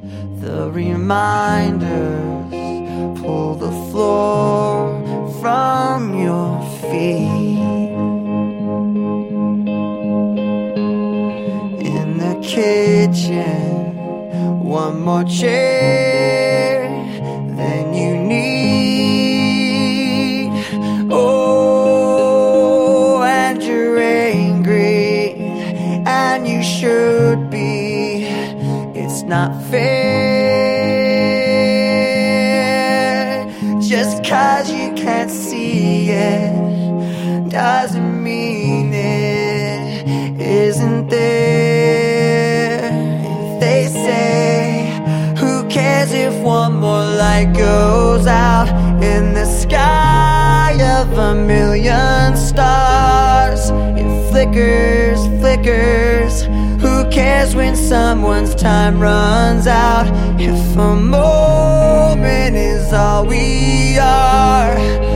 The reminders pull the floor from your feet. In the kitchen, one more chair than you need. Oh, and you're angry, and you should be. It's not fair. Just 'cause you can't see it doesn't mean it isn't there. If they say, who cares if one more light goes out in the sky of a million stars? It flickers, flickers. Who cares when someone's time runs out? If a moment is all we are,